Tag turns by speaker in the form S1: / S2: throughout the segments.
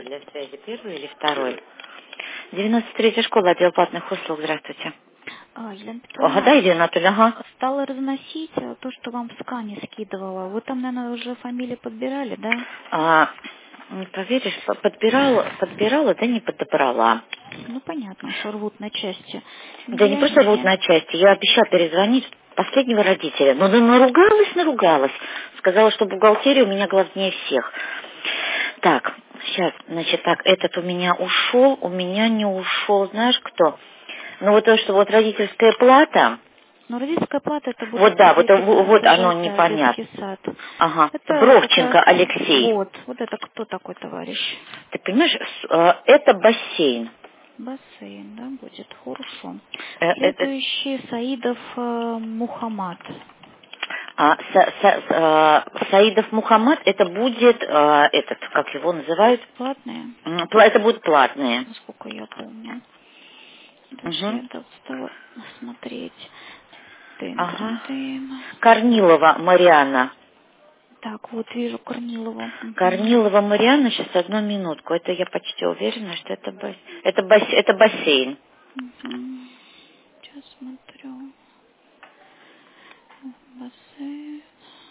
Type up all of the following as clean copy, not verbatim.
S1: кнопку для связи, первый или второй? 93-я школа, отдел платных услуг, здравствуйте.
S2: Елена
S1: Ага,
S2: Петровна,
S1: да, Ирина Анатольевна, ага.
S2: стала разносить то, что вам в скане скидывала. Вы там, наверное, уже фамилии подбирали, да?
S1: Не поверишь, подбирала, да не подобрала.
S2: Ну, понятно, что рвут на части.
S1: Да не просто рвут на части, я обещала перезвонить последнего родителя. Но наругалась. Сказала, что бухгалтерия у меня главнее всех. Так, сейчас, значит, так, этот у меня ушел, у меня не ушел, знаешь кто? Ну вот то, что вот родительская плата,
S2: Но родительская плата это
S1: вот
S2: будет
S1: да, вот оно
S2: сажать
S1: непонятно.
S2: детский сад.
S1: Ага,
S2: Это как раз
S1: Бровченко Алексей.
S2: вот это кто такой товарищ?
S1: Ты понимаешь, это бассейн.
S2: Бассейн, да, будет хорошо.
S1: Это,
S2: Следующий Саидов Мухаммад.
S1: Саидов Мухаммад, это будет, этот, как его называют?
S2: Платные,
S1: Это будут платные.
S2: насколько я помню. Даже
S1: Угу.
S2: я стала смотреть. Тын, тын,
S1: Ага.
S2: тын.
S1: Корнилова Марианна.
S2: Так, вот вижу Корнилова. Мгм.
S1: Корнилова Марианна, сейчас одну минутку. Это я почти уверена, что это бассейн.
S2: Мгм. Сейчас смотрю. Бассейн.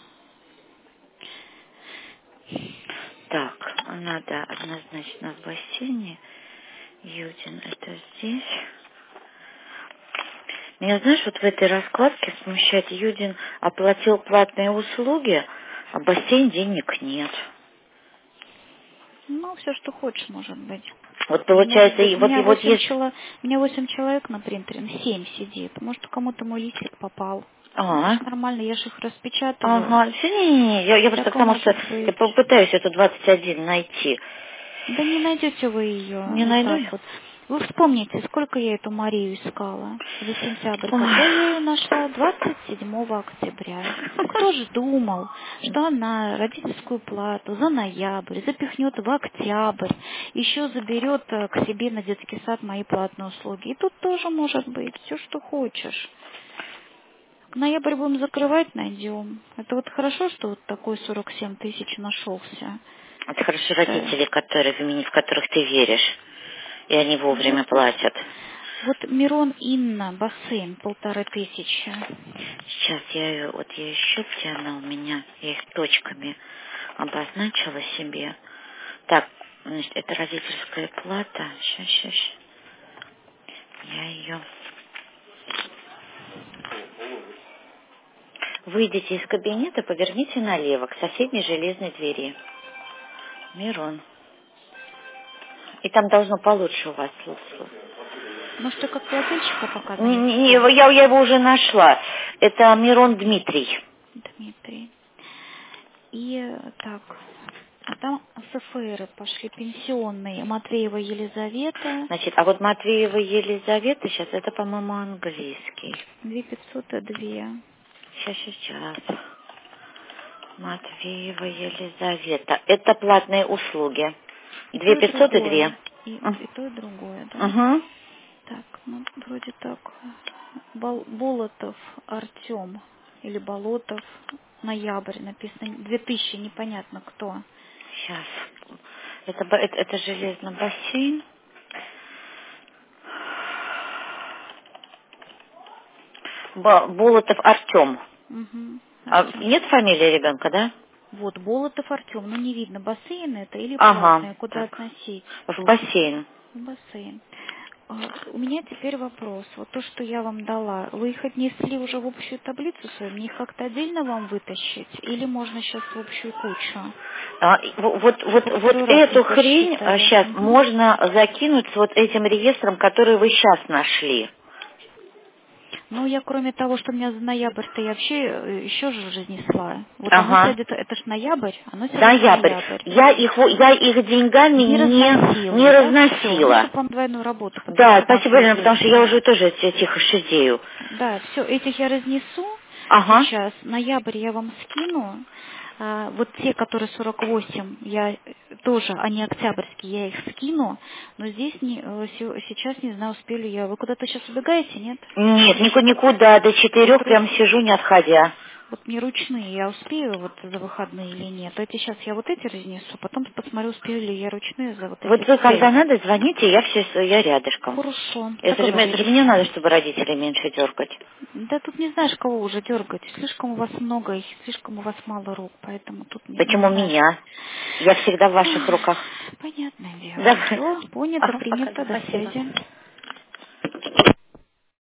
S1: Так, надо однозначно в бассейне. Юдин, это здесь. Меня, знаешь, вот в этой раскладке смущает, Юдин оплатил платные услуги, а бассейн денег нет.
S2: Ну, все, что хочешь, может быть.
S1: Вот
S2: Может
S1: получается,
S2: быть,
S1: и вот, и вот есть...
S2: у меня 8 человек на принтере, 7 сидит. Может, кому-то мой листик попал. Это
S1: А,
S2: ж нормально, я же их распечатываю.
S1: ага, все, не, я просто к
S2: Всякое
S1: тому, что
S2: может
S1: я
S2: быть.
S1: попытаюсь эту 21 найти.
S2: Да не найдете вы ее
S1: Не
S2: вот
S1: найду?
S2: так вот. Вы вспомните, сколько я эту Марию искала за сентябрь.
S1: Ой.
S2: Когда я ее нашла? 27 октября. Ну, кто же думал, что она родительскую плату за ноябрь запихнет в октябрь, еще заберет к себе на детский сад мои платные услуги. И тут тоже может быть все, что хочешь. Ноябрь будем закрывать, найдем. Это вот хорошо, что вот такой 47 тысяч нашелся.
S1: Это хорошо
S2: Считаю.
S1: родители, в которых ты веришь, и они
S2: Вот,
S1: вовремя платят.
S2: вот Мирон Инна, бассейн, 1500.
S1: Сейчас я ищу, где она у меня, я их точками обозначила себе. Так, значит, это родительская плата. Сейчас. Я ее... Выйдите из кабинета, поверните налево, к соседней железной двери. Мирон. И там должно получше у вас.
S2: Может, и как плательщика пока занести?
S1: Я его уже нашла. Это Мирон Дмитрий.
S2: Дмитрий. И так, а там СФР пошли пенсионные. Матвеева Елизавета,
S1: Значит, а вот Матвеева Елизавета, сейчас, это, по-моему, английский.
S2: 2502.
S1: Сейчас. Матвеева Елизавета. Это платные услуги.
S2: И то,
S1: Две
S2: и
S1: пятьсот и
S2: другое.
S1: две.
S2: И то, и другое, да?
S1: Угу.
S2: Так, ну, вроде так. Болотов Артем или Болотов, ноябрь написано, 2000, непонятно кто.
S1: Сейчас. Это железный бассейн. Болотов Артем.
S2: Угу,
S1: А
S2: Артем.
S1: нет фамилии ребенка, да?
S2: Вот, Болотов Артем, ну не видно, бассейн это или
S1: Ага.
S2: платное, куда
S1: Так.
S2: относить?
S1: В бассейн.
S2: В бассейн. У меня теперь вопрос. Вот то, что я вам дала, вы их отнесли уже в общую таблицу свою? Мне их как-то отдельно вам вытащить? Или можно сейчас в общую кучу? Чтобы
S1: Вот
S2: второй раз не
S1: эту хрень
S2: посчитали.
S1: сейчас
S2: Мгм.
S1: можно закинуть с вот этим реестром, который вы сейчас нашли.
S2: Ну, я кроме того, что у меня за ноябрь-то я вообще еще же разнесла. Вот оно
S1: Ага.
S2: сядет, это ж ноябрь, оно сядет в
S1: Ноябрь.
S2: ноябрь.
S1: Я их деньгами
S2: Не
S1: не
S2: разносила, да, все. Ну,
S1: разносила.
S2: чтобы вам двойную работу потом
S1: Да, спасибо,
S2: бумажную
S1: Елена, потому что я
S2: облегчать.
S1: уже тоже тихо шизею.
S2: Да, все, этих я разнесу
S1: Ага.
S2: сейчас. Ноябрь я вам скину. Вот те, которые 48, я тоже, они октябрьские, я их скину. Но здесь сейчас не знаю, успели я. Вы куда-то сейчас убегаете, нет?
S1: Нет, никуда, до 4
S2: Утро.
S1: прям сижу, не отходя.
S2: Вот не ручные, я успею вот за выходные или нет. Эти сейчас я вот эти разнесу, потом посмотрю, успею ли я ручные за вот эти.
S1: Вот вы когда надо, звоните, я рядышком.
S2: Хорошо.
S1: Это мне надо, чтобы родителей меньше дергать.
S2: Да тут не знаешь, кого уже дергать. Слишком у вас много их, слишком у вас мало рук, поэтому тут не
S1: Почему
S2: знаешь.
S1: меня? Я всегда в ваших руках.
S2: Понятное дело.
S1: Да.
S2: Все, понято, принято, до
S1: Спасибо.
S2: связи.